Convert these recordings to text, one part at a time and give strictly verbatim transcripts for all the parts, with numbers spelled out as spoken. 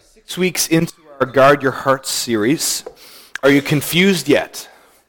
Six weeks into our Guard Your Hearts series. Are you confused yet?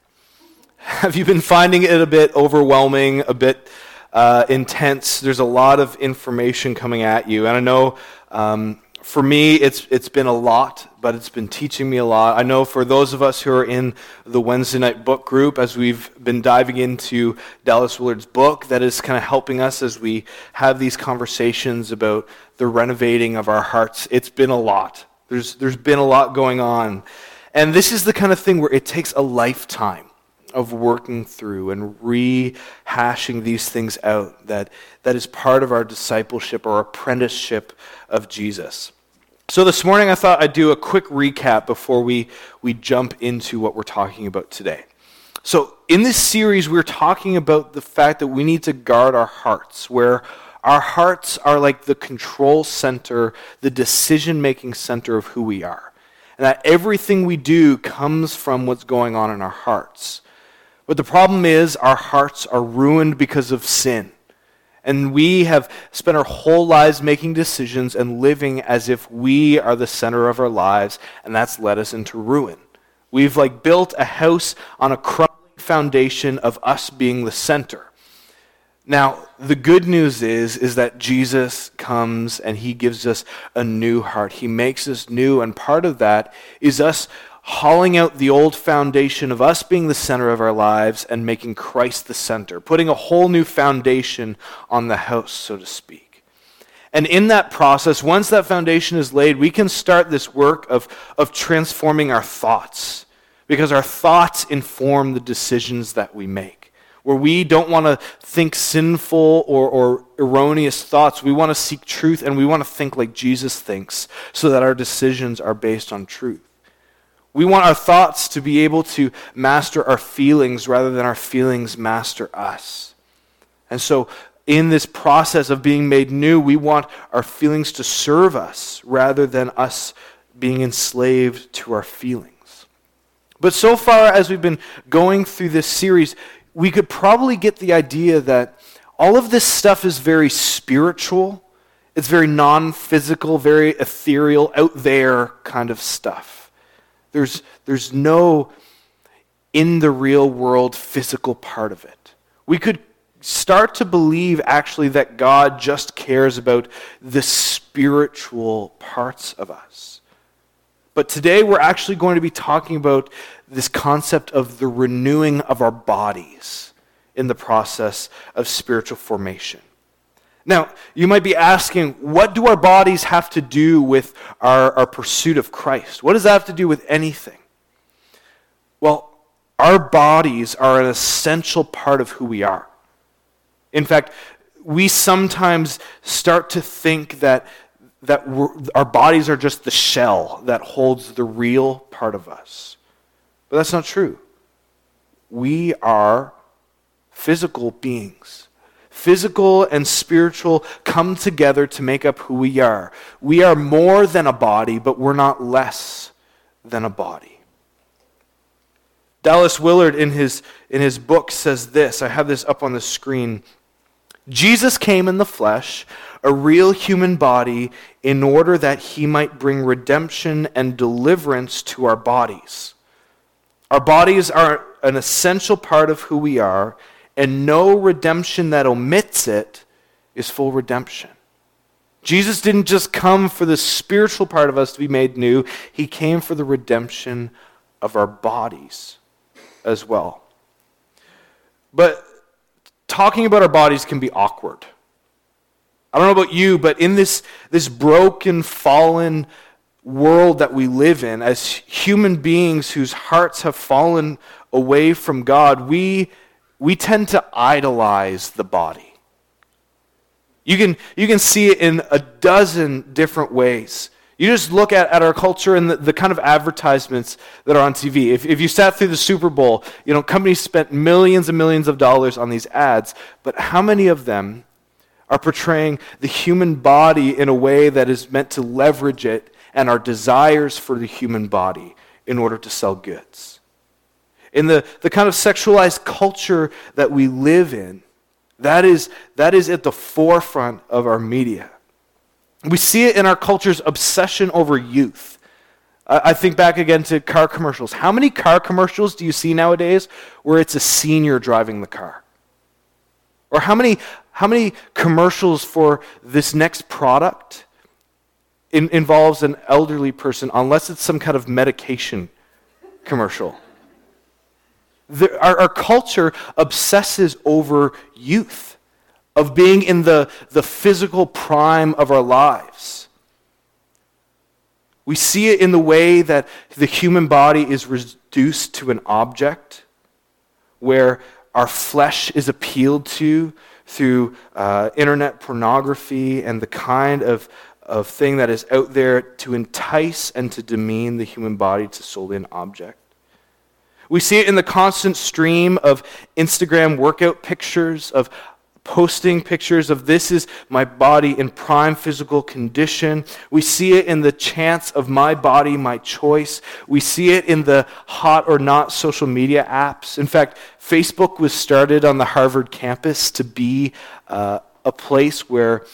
Have you been finding it a bit overwhelming, a bit uh, intense? There's a lot of information coming at you, and I know um, for me it's it's been a lot, but it's been teaching me a lot. I know for those of us who are in the Wednesday night book group, as we've been diving into Dallas Willard's book, that is kind of helping us as we have these conversations about the renovating of our hearts. It's been a lot. There's there's been a lot going on. And this is the kind of thing where it takes a lifetime of working through and rehashing these things out that, that is part of our discipleship or apprenticeship of Jesus. So this morning I thought I'd do a quick recap before we, we jump into what we're talking about today. So in this series we're talking about the fact that we need to guard our hearts, where our hearts are like the control center, the decision-making center of who we are. And that everything we do comes from what's going on in our hearts. But the problem is our hearts are ruined because of sin. And we have spent our whole lives making decisions and living as if we are the center of our lives, and that's led us into ruin. We've like built a house on a crumbling foundation of us being the center. Now, the good news is, is that Jesus comes and he gives us a new heart. He makes us new, and part of that is us hauling out the old foundation of us being the center of our lives and making Christ the center, putting a whole new foundation on the house, so to speak. And in that process, once that foundation is laid, we can start this work of, of transforming our thoughts, because our thoughts inform the decisions that we make. Where we don't want to think sinful or, or erroneous thoughts. We want to seek truth, and we want to think like Jesus thinks, so that our decisions are based on truth. We want our thoughts to be able to master our feelings rather than our feelings master us. And so in this process of being made new, we want our feelings to serve us rather than us being enslaved to our feelings. But so far as we've been going through this series, we could probably get the idea that all of this stuff is very spiritual. It's very non-physical, very ethereal, out there kind of stuff. There's, there's no in the real world physical part of it. We could start to believe actually that God just cares about the spiritual parts of us. But today we're actually going to be talking about this concept of the renewing of our bodies in the process of spiritual formation. Now, you might be asking, what do our bodies have to do with our, our pursuit of Christ? What does that have to do with anything? Well, our bodies are an essential part of who we are. In fact, we sometimes start to think that that we're, our bodies are just the shell that holds the real part of us. But that's not true. We are physical beings. Physical and spiritual come together to make up who we are. We are more than a body, but we're not less than a body. Dallas Willard in his, in his book says this. I have this up on the screen. Jesus came in the flesh, a real human body, in order that he might bring redemption and deliverance to our bodies. Our bodies are an essential part of who we are, and no redemption that omits it is full redemption. Jesus didn't just come for the spiritual part of us to be made new, he came for the redemption of our bodies as well. But talking about our bodies can be awkward. I don't know about you, but in this, this broken, fallen world that we live in, as human beings whose hearts have fallen away from God, we, we tend to idolize the body. You can, you can see it in a dozen different ways. You just look at, at our culture and the, the kind of advertisements that are on T V. If, if you sat through the Super Bowl, you know, companies spent millions and millions of dollars on these ads, but how many of them are portraying the human body in a way that is meant to leverage it and our desires for the human body in order to sell goods? In the, the kind of sexualized culture that we live in, that is, that is at the forefront of our media. We see it in our culture's obsession over youth. I think back again to car commercials. How many car commercials do you see nowadays where it's a senior driving the car? Or how many how many commercials for this next product in, involves an elderly person, unless it's some kind of medication commercial? The, our, our culture obsesses over youth, of being in the, the physical prime of our lives. We see it in the way that the human body is reduced to an object, where our flesh is appealed to through uh, internet pornography and the kind of, of thing that is out there to entice and to demean the human body to solely an object. We see it in the constant stream of Instagram workout pictures, of posting pictures of this is my body in prime physical condition. We see it in the chants of my body, my choice. We see it in the hot or not social media apps. In fact, Facebook was started on the Harvard campus to be uh, a place where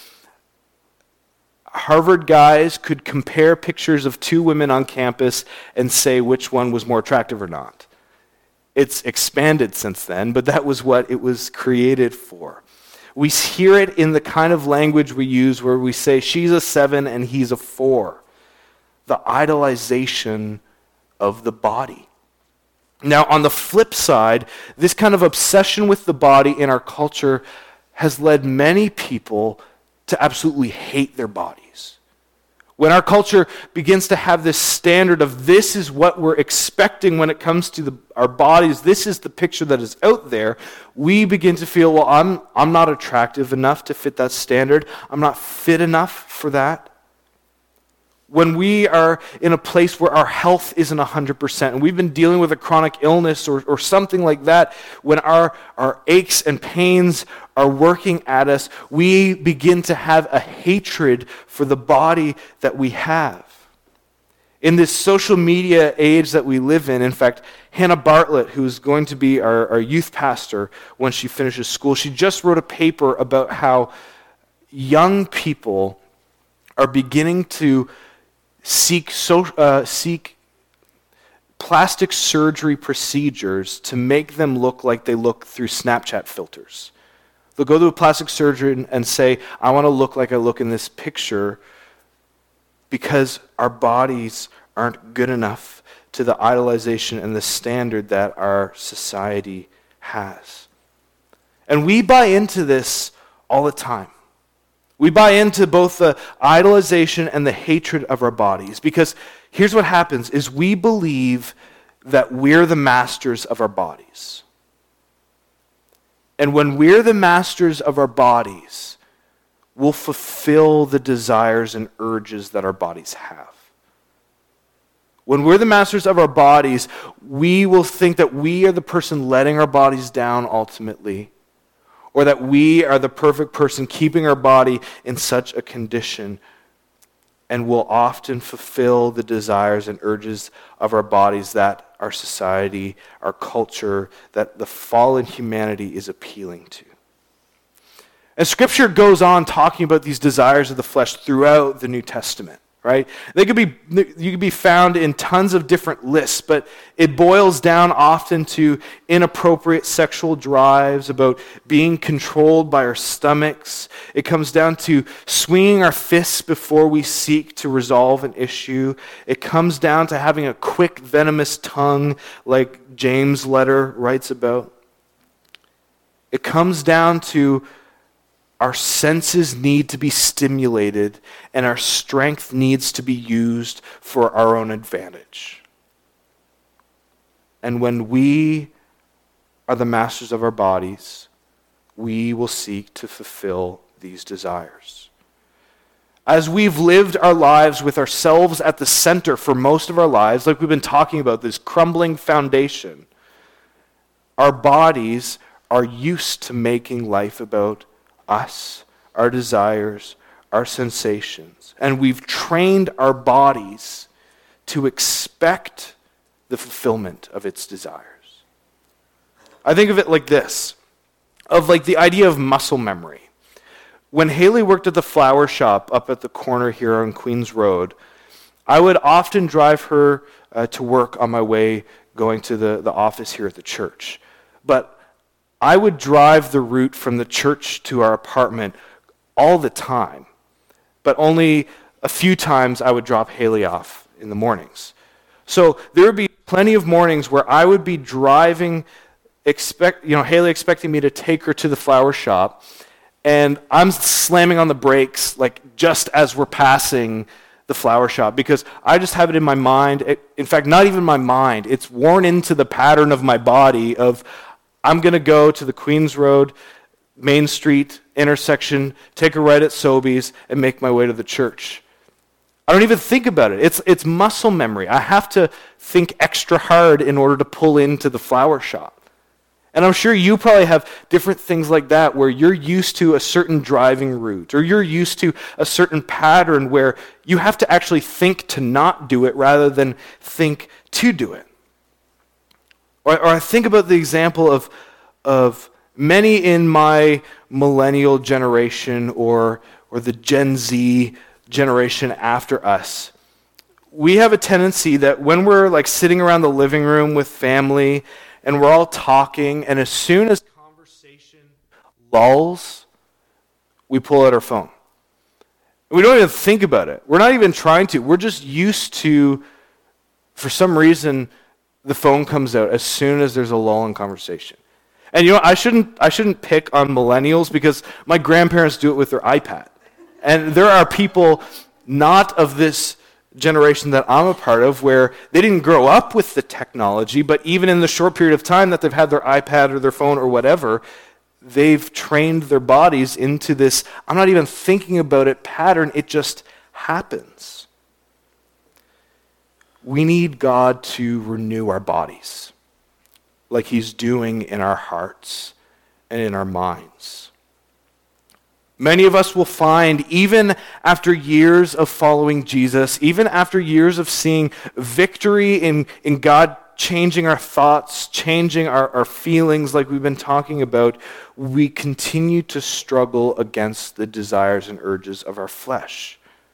Harvard guys could compare pictures of two women on campus and say which one was more attractive or not. It's expanded since then, but that was what it was created for. We hear it in the kind of language we use where we say, she's a seven and he's a four. The idolization of the body. Now, on the flip side, this kind of obsession with the body in our culture has led many people to absolutely hate their bodies. When our culture begins to have this standard of this is what we're expecting when it comes to the, our bodies, this is the picture that is out there, we begin to feel, well, I'm, I'm not attractive enough to fit that standard. I'm not fit enough for that. When we are in a place where our health isn't one hundred percent, and we've been dealing with a chronic illness or, or something like that, when our, our aches and pains are working at us, we begin to have a hatred for the body that we have. In this social media age that we live in, in fact, Hannah Bartlett, who's going to be our, our youth pastor when she finishes school, she just wrote a paper about how young people are beginning to seek so, uh, seek plastic surgery procedures to make them look like they look through Snapchat filters. They'll go to a plastic surgeon and say, I want to look like I look in this picture, because our bodies aren't good enough to the idolization and the standard that our society has. And we buy into this all the time. We buy into both the idolization and the hatred of our bodies, because here's what happens is we believe that we're the masters of our bodies. And when we're the masters of our bodies, we'll fulfill the desires and urges that our bodies have. When we're the masters of our bodies, we will think that we are the person letting our bodies down ultimately, or that we are the perfect person keeping our body in such a condition, and will often fulfill the desires and urges of our bodies that our society, our culture, that the fallen humanity is appealing to. And Scripture goes on talking about these desires of the flesh throughout the New Testament. Right? They could be you could be found in tons of different lists, but it boils down often to inappropriate sexual drives, about being controlled by our stomachs. It comes down to swinging our fists before we seek to resolve an issue. It comes down to having a quick, venomous tongue, like James' letter writes about. It comes down to our senses need to be stimulated, and our strength needs to be used for our own advantage. And when we are the masters of our bodies, we will seek to fulfill these desires. As we've lived our lives with ourselves at the center for most of our lives, like we've been talking about, this crumbling foundation, our bodies are used to making life about us, our desires, our sensations. And we've trained our bodies to expect the fulfillment of its desires. I think of it like this, of like the idea of muscle memory. When Haley worked at the flower shop up at the corner here on Queens Road, I would often drive her uh, to work on my way going to the, the office here at the church. But I would drive the route from the church to our apartment all the time. But only a few times I would drop Haley off in the mornings. So there would be plenty of mornings where I would be driving, expect you know, Haley expecting me to take her to the flower shop, and I'm slamming on the brakes like just as we're passing the flower shop, because I just have it in my mind. It, in fact, not even my mind. It's worn into the pattern of my body of I'm going to go to the Queens Road, Main Street intersection, take a right at Sobeys, and make my way to the church. I don't even think about it. It's, it's muscle memory. I have to think extra hard in order to pull into the flower shop. And I'm sure you probably have different things like that where you're used to a certain driving route, or you're used to a certain pattern where you have to actually think to not do it rather than think to do it. Or, or I think about the example of, of many in my millennial generation or, or the Gen Z generation after us. We have a tendency that when we're like sitting around the living room with family and we're all talking, and as soon as conversation lulls, we pull out our phone. We don't even think about it. We're not even trying to. We're just used to, for some reason, the phone comes out as soon as there's a lull in conversation. And you know, I shouldn't I shouldn't pick on millennials because my grandparents do it with their iPad. And there are people not of this generation that I'm a part of where they didn't grow up with the technology, but even in the short period of time that they've had their iPad or their phone or whatever, they've trained their bodies into this, I'm not even thinking about it pattern, it just happens. We need God to renew our bodies like he's doing in our hearts and in our minds. Many of us will find, even after years of following Jesus, even after years of seeing victory in, in God changing our thoughts, changing our, our feelings like we've been talking about, we continue to struggle against the desires and urges of our flesh.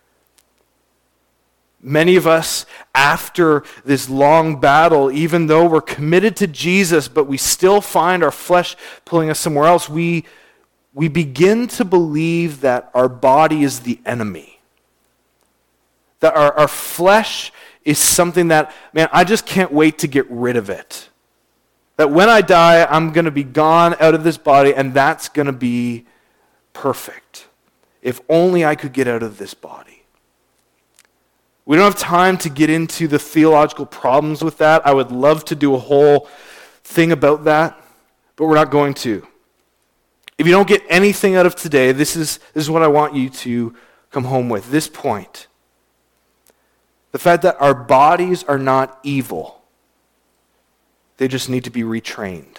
Many of us, after this long battle, even though we're committed to Jesus, but we still find our flesh pulling us somewhere else, we We begin to believe that our body is the enemy. That our, our flesh is something that, man, I just can't wait to get rid of it. That when I die, I'm going to be gone out of this body, and that's going to be perfect. If only I could get out of this body. We don't have time to get into the theological problems with that. I would love to do a whole thing about that, but we're not going to. If you don't get anything out of today, this is, this is what I want you to come home with, this point. The fact that our bodies are not evil. They just need to be retrained.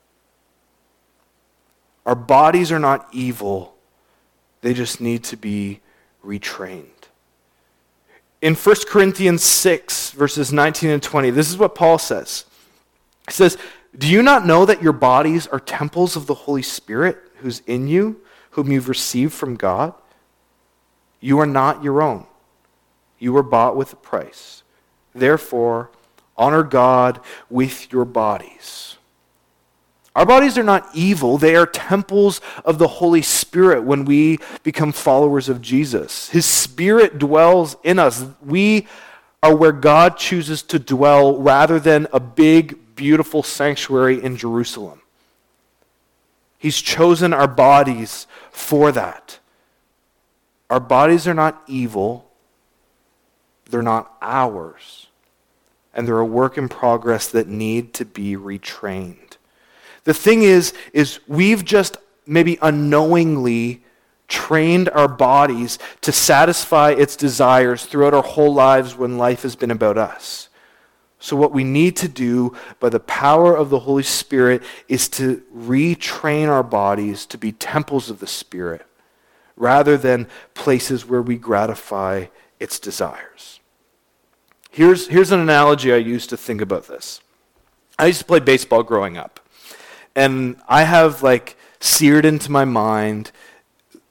Our bodies are not evil. They just need to be retrained. In First Corinthians six, verses nineteen and twenty, this is what Paul says. He says, "Do you not know that your bodies are temples of the Holy Spirit who's in you, whom you've received from God? You are not your own. You were bought with a price. Therefore, honor God with your bodies." Our bodies are not evil. They are temples of the Holy Spirit when we become followers of Jesus. His Spirit dwells in us. We are where God chooses to dwell rather than a big, beautiful sanctuary in Jerusalem. He's chosen our bodies for that. Our bodies are not evil. They're not ours. And they're a work in progress that need to be retrained. The thing is, is we've just maybe unknowingly trained our bodies to satisfy its desires throughout our whole lives when life has been about us. So what we need to do by the power of the Holy Spirit is to retrain our bodies to be temples of the Spirit rather than places where we gratify its desires. Here's, here's an analogy I use to think about this. I used to play baseball growing up. And I have like seared into my mind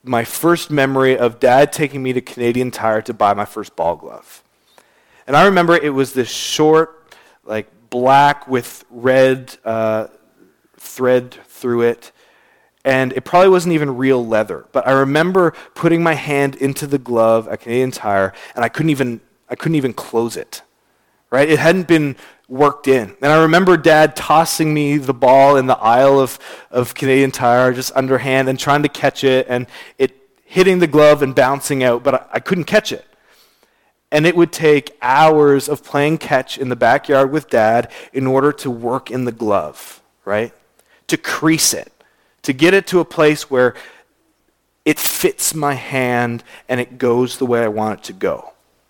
my first memory of Dad taking me to Canadian Tire to buy my first ball glove. And I remember it was this short, like black with red uh, thread through it. And it probably wasn't even real leather. But I remember putting my hand into the glove at Canadian Tire, and I couldn't even I couldn't even close it. Right? It hadn't been worked in. And I remember Dad tossing me the ball in the aisle of, of Canadian Tire, just underhand, and trying to catch it, and it hitting the glove and bouncing out, but I, I couldn't catch it. And it would take hours of playing catch in the backyard with Dad in order to work in the glove, right? To crease it, to get it to a place where it fits my hand and it goes the way I want it to go.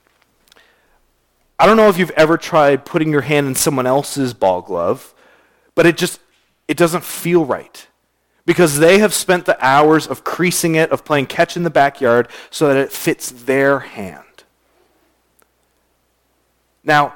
I don't know if you've ever tried putting your hand in someone else's ball glove, but it just, it doesn't feel right. Because they have spent the hours of creasing it, of playing catch in the backyard so that it fits their hand. Now,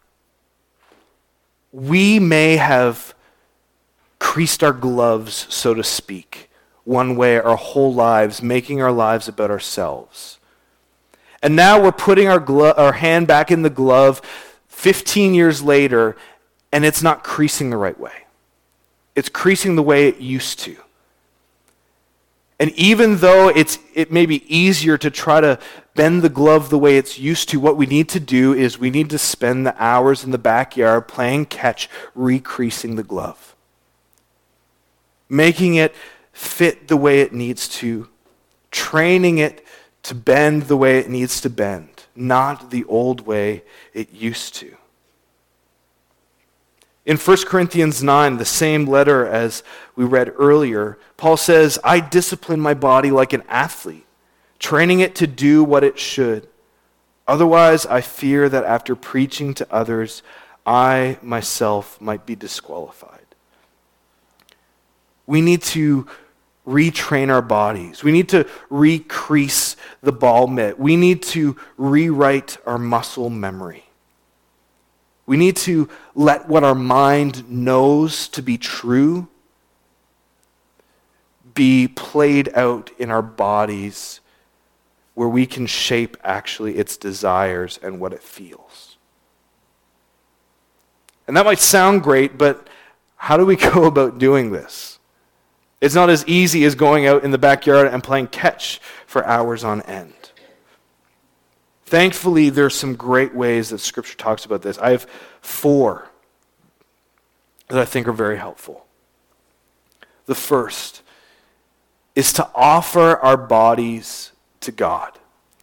we may have creased our gloves, so to speak, one way our whole lives, making our lives about ourselves. And now we're putting our, glo- our hand back in the glove fifteen years later, and it's not creasing the right way. It's creasing the way it used to. And even though it's it may be easier to try to bend the glove the way it's used to, what we need to do is we need to spend the hours in the backyard playing catch, re-creasing the glove. Making it fit the way it needs to, training it to bend the way it needs to bend, not the old way it used to. In First Corinthians nine, the same letter as we read earlier, Paul says, I discipline my body like an athlete, training it to do what it should. Otherwise, I fear that after preaching to others, I myself might be disqualified. We need to retrain our bodies. We need to re-crease the ball mitt. We need to rewrite our muscle memory. We need to let what our mind knows to be true be played out in our bodies where we can shape actually its desires and what it feels. And that might sound great, but how do we go about doing this? It's not as easy as going out in the backyard and playing catch for hours on end. Thankfully, there are some great ways that Scripture talks about this. I have four that I think are very helpful. The first is to offer our bodies to God.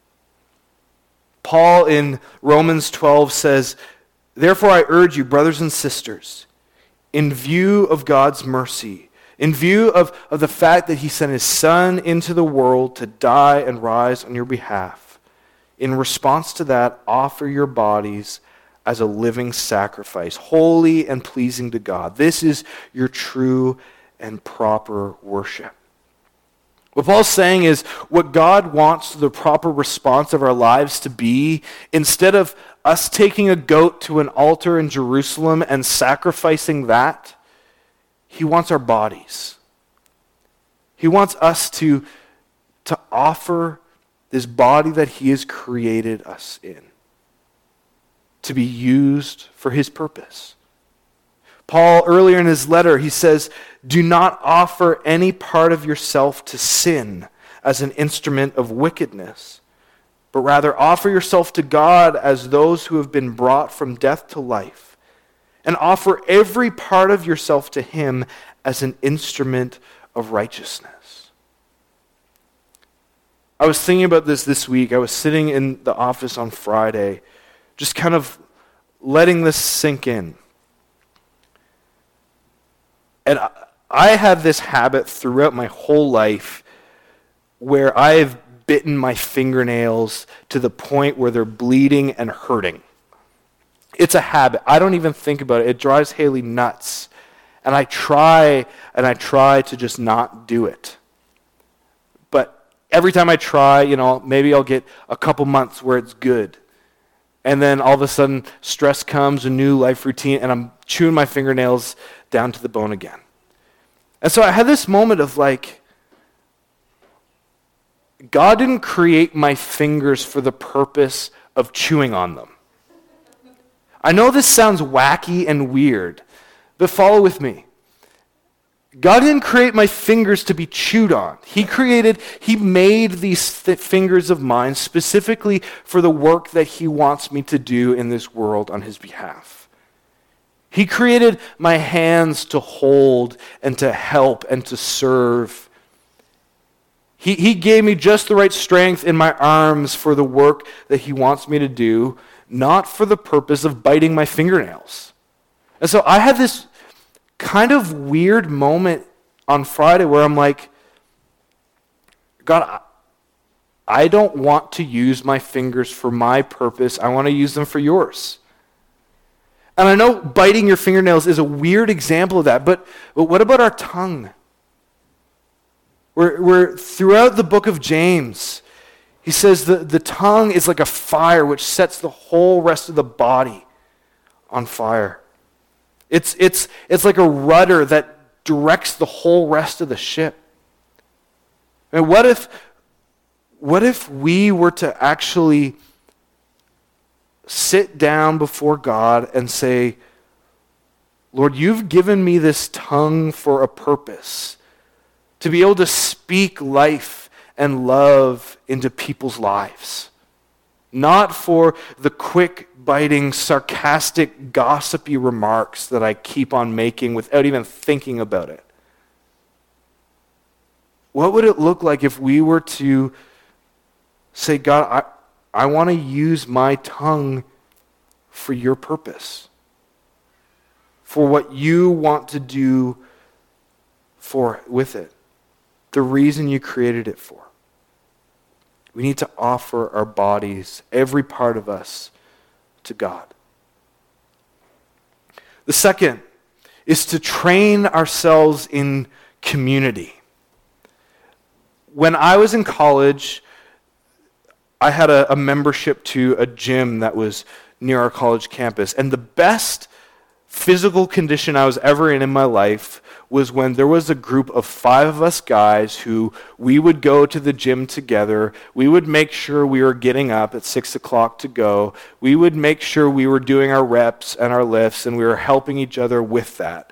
Paul in Romans twelve says, therefore I urge you, brothers and sisters, in view of God's mercy, in view of, of the fact that he sent his Son into the world to die and rise on your behalf, in response to that, offer your bodies as a living sacrifice, holy and pleasing to God. This is your true and proper worship. What Paul's saying is what God wants the proper response of our lives to be, instead of us taking a goat to an altar in Jerusalem and sacrificing that, he wants our bodies. He wants us to, to offer this body that he has created us in to be used for his purpose. Paul, earlier in his letter, he says, do not offer any part of yourself to sin as an instrument of wickedness, but rather offer yourself to God as those who have been brought from death to life, and offer every part of yourself to him as an instrument of righteousness. I was thinking about this this week. I was sitting in the office on Friday, just kind of letting this sink in. And I have this habit throughout my whole life where I've bitten my fingernails to the point where they're bleeding and hurting. It's a habit. I don't even think about it. It drives Haley nuts. And I try and I try to just not do it. But every time I try, you know, maybe I'll get a couple months where it's good. And then all of a sudden, stress comes, a new life routine, and I'm chewing my fingernails down to the bone again. And so I had this moment of like, God didn't create my fingers for the purpose of chewing on them. I know this sounds wacky and weird, but follow with me. God didn't create my fingers to be chewed on. He created, he made these th- fingers of mine specifically for the work that he wants me to do in this world on his behalf. He created my hands to hold and to help and to serve. He, he gave me just the right strength in my arms for the work that he wants me to do, not for the purpose of biting my fingernails. And so I had this kind of weird moment on Friday where I'm like, God, I don't want to use my fingers for my purpose. I want to use them for yours. And I know biting your fingernails is a weird example of that, but, but what about our tongue? We're, we're throughout the book of James, he says the, the tongue is like a fire which sets the whole rest of the body on fire. It's, it's, it's like a rudder that directs the whole rest of the ship. And what if, what if we were to actually sit down before God and say, Lord, you've given me this tongue for a purpose, to be able to speak life and love into people's lives. Not for the quick, biting, sarcastic, gossipy remarks that I keep on making without even thinking about it. What would it look like if we were to say, God, I, I want to use my tongue for your purpose, for what you want to do for with it, the reason you created it for. We need to offer our bodies, every part of us, to God. The second is to train ourselves in community. When I was in college, I had a, a membership to a gym that was near our college campus, and the best physical condition I was ever in in my life was when there was a group of five of us guys who we would go to the gym together. We would make sure we were getting up at six o'clock to go. We would make sure we were doing our reps and our lifts, and we were helping each other with that.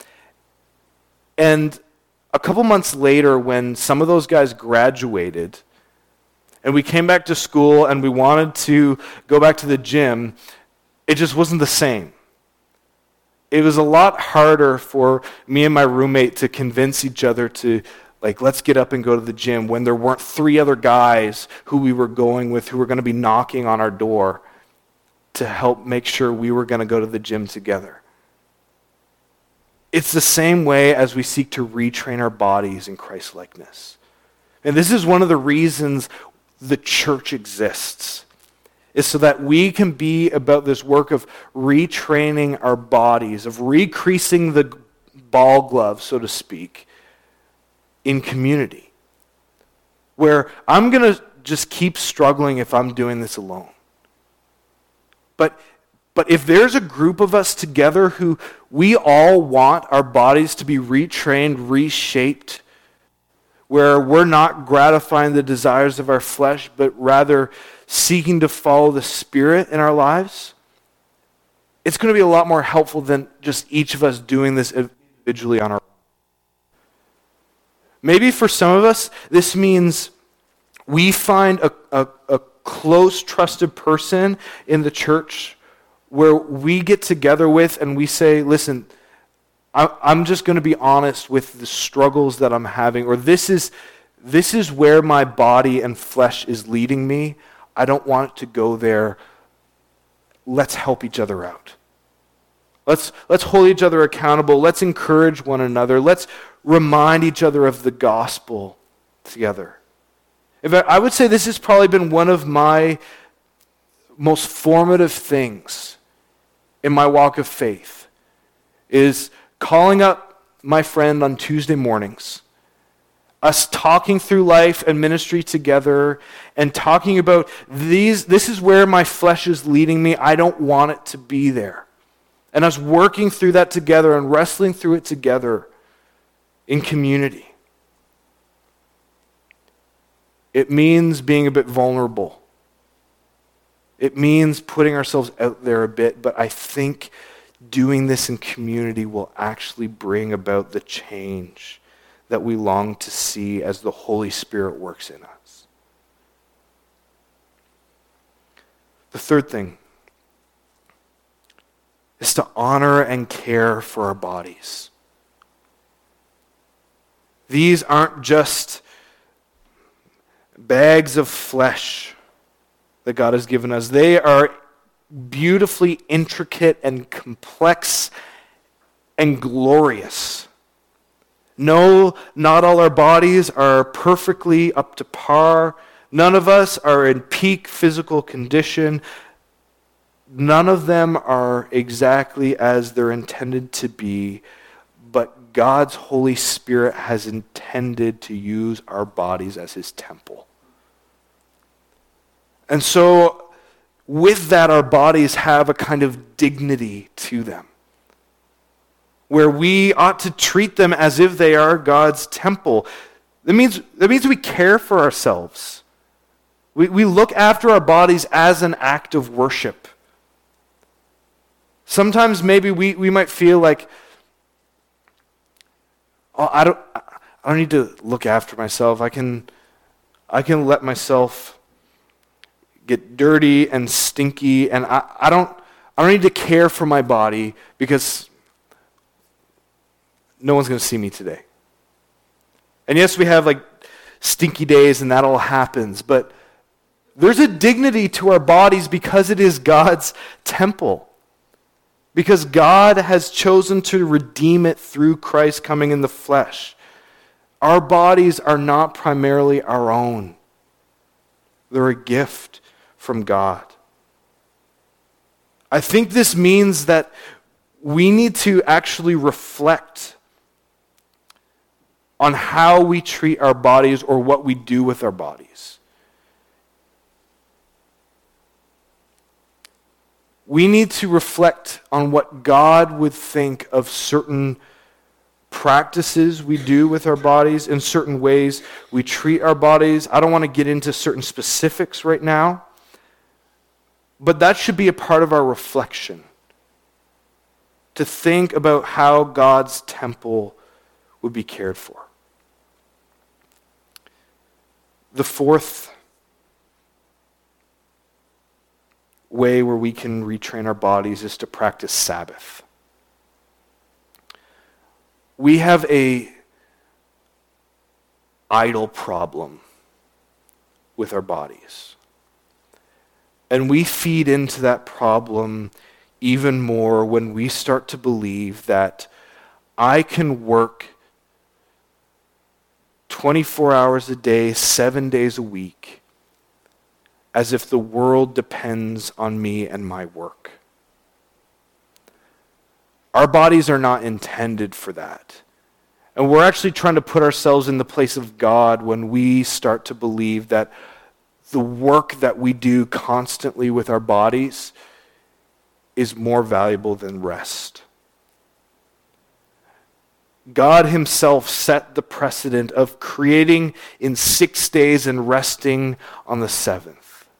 And a couple months later, when some of those guys graduated, and we came back to school and we wanted to go back to the gym, it just wasn't the same. It was a lot harder for me and my roommate to convince each other to, like, let's get up and go to the gym when there weren't three other guys who we were going with who were going to be knocking on our door to help make sure we were going to go to the gym together. It's the same way as we seek to retrain our bodies in Christ-likeness. And this is one of the reasons the church exists, is so that we can be about this work of retraining our bodies, of recreasing the ball glove, so to speak, in community. Where I'm going to just keep struggling if I'm doing this alone. But, but if there's a group of us together who we all want our bodies to be retrained, reshaped, where we're not gratifying the desires of our flesh, but rather seeking to follow the Spirit in our lives, it's going to be a lot more helpful than just each of us doing this individually on our own. Maybe for some of us, this means we find a, a, a close, trusted person in the church where we get together with and we say, listen, I'm just going to be honest with the struggles that I'm having, or this is this is where my body and flesh is leading me. I don't want it to go there. Let's help each other out. Let's let's hold each other accountable. Let's encourage one another. Let's remind each other of the gospel together. In fact, I would say this has probably been one of my most formative things in my walk of faith, is calling up my friend on Tuesday mornings, us talking through life and ministry together, and talking about these. This is where my flesh is leading me. I don't want it to be there. And us working through that together and wrestling through it together in community. It means being a bit vulnerable. It means putting ourselves out there a bit, but I think doing this in community will actually bring about the change that we long to see as the Holy Spirit works in us. The third thing is to honor and care for our bodies. These aren't just bags of flesh that God has given us. They are beautifully intricate and complex and glorious. No, not all our bodies are perfectly up to par. None of us are in peak physical condition. None of them are exactly as they're intended to be, but God's Holy Spirit has intended to use our bodies as his temple. And so, with that, our bodies have a kind of dignity to them, where we ought to treat them as if they are God's temple. That means, that means we care for ourselves. We, we look after our bodies as an act of worship. Sometimes maybe we, we might feel like, oh, I don't I don't need to look after myself. I can I can let myself get dirty and stinky, and I, I don't I don't need to care for my body because no one's going to see me today. And yes, we have like stinky days and that all happens, but there's a dignity to our bodies because it is God's temple. Because God has chosen to redeem it through Christ coming in the flesh. Our bodies are not primarily our own. They're a gift from God. I think this means that we need to actually reflect on how we treat our bodies or what we do with our bodies. We need to reflect on what God would think of certain practices we do with our bodies, in certain ways we treat our bodies. I don't want to get into certain specifics right now, but that should be a part of our reflection. To think about how God's temple would be cared for. The fourth way where we can retrain our bodies is to practice Sabbath. We have a idol problem with our bodies. And we feed into that problem even more when we start to believe that I can work twenty-four hours a day, seven days a week, as if the world depends on me and my work. Our bodies are not intended for that. And we're actually trying to put ourselves in the place of God when we start to believe that the work that we do constantly with our bodies is more valuable than rest. God himself set the precedent of creating in six days and resting on the seventh.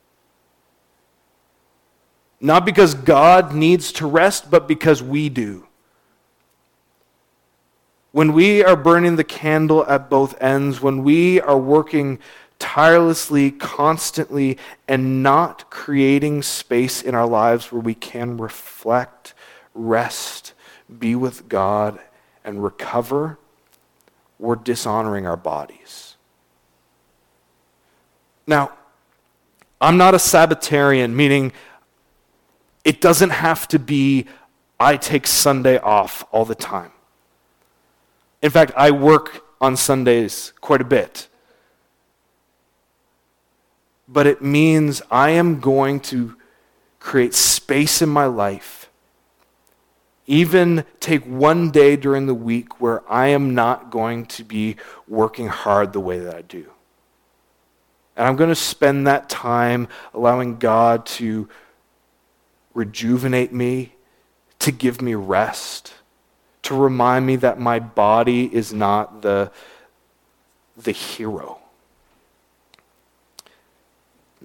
Not because God needs to rest, but because we do. When we are burning the candle at both ends, when we are working tirelessly, constantly, and not creating space in our lives where we can reflect, rest, be with God, and recover, we're dishonoring our bodies. Now, I'm not a Sabbatarian, meaning it doesn't have to be I take Sunday off all the time. In fact, I work on Sundays quite a bit. But it means I am going to create space in my life, even take one day during the week where I am not going to be working hard the way that I do. And I'm going to spend that time allowing God to rejuvenate me, to give me rest, to remind me that my body is not the, the hero.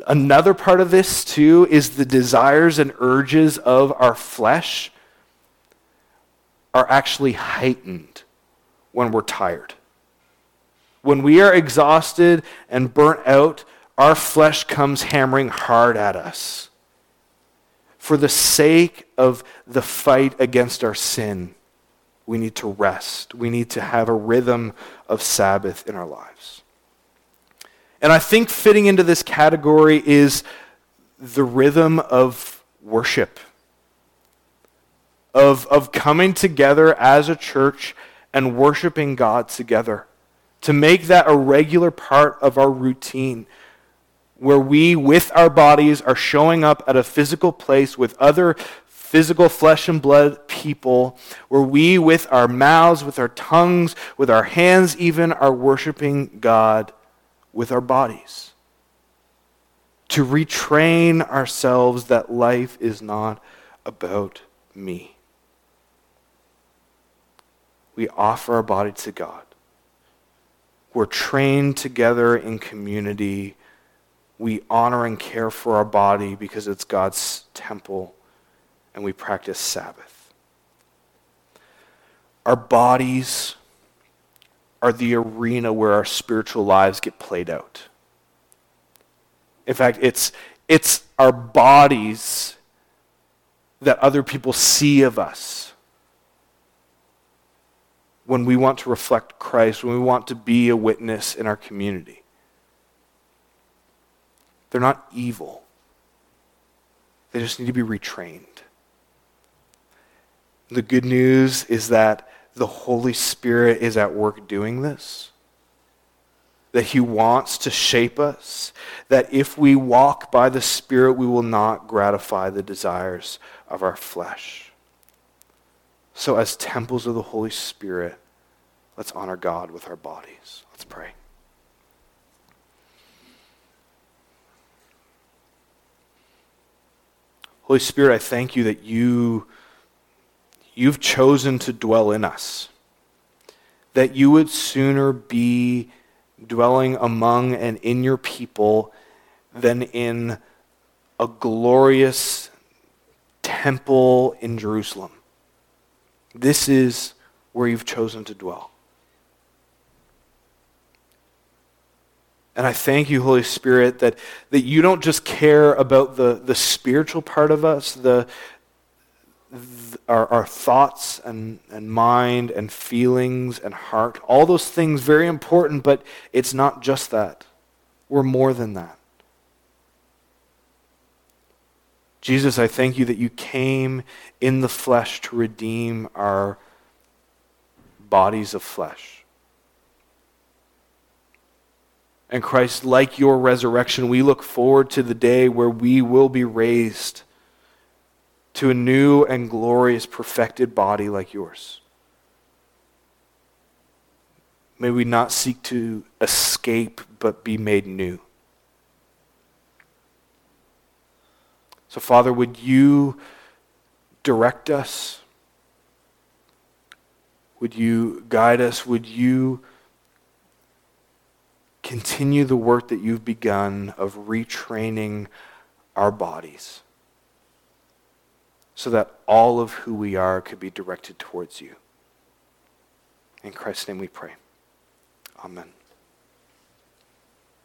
Another part of this, too, is the desires and urges of our flesh are actually heightened when we're tired. When we are exhausted and burnt out, our flesh comes hammering hard at us. For the sake of the fight against our sin, we need to rest. We need to have a rhythm of Sabbath in our lives. And I think fitting into this category is the rhythm of worship, of, of coming together as a church and worshiping God together, to make that a regular part of our routine, where we, with our bodies, are showing up at a physical place with other physical flesh and blood people, where we, with our mouths, with our tongues, with our hands even, are worshiping God with our bodies. To retrain ourselves that life is not about me. We offer our body to God. We're trained together in community. We honor and care for our body because it's God's temple, and we practice Sabbath. Our bodies are the arena where our spiritual lives get played out. In fact, it's, it's our bodies that other people see of us when we want to reflect Christ, when we want to be a witness in our community. They're not evil. They just need to be retrained. The good news is that the Holy Spirit is at work doing this, that he wants to shape us, that if we walk by the Spirit, we will not gratify the desires of our flesh. So as temples of the Holy Spirit, let's honor God with our bodies. Let's pray. Holy Spirit, I thank you that you, you've chosen to dwell in us, that you would sooner be dwelling among and in your people than in a glorious temple in Jerusalem. This is where you've chosen to dwell. And I thank you, Holy Spirit, that, that you don't just care about the, the spiritual part of us, the, the our, our thoughts and, and mind and feelings and heart. All those things, very important, but it's not just that. We're more than that. Jesus, I thank you that you came in the flesh to redeem our bodies of flesh. And Christ, like your resurrection, we look forward to the day where we will be raised to a new and glorious perfected body like yours. May we not seek to escape, but be made new. So, Father, would you direct us? Would you guide us? Would you continue the work that you've begun of retraining our bodies so that all of who we are could be directed towards you? In Christ's name we pray. Amen.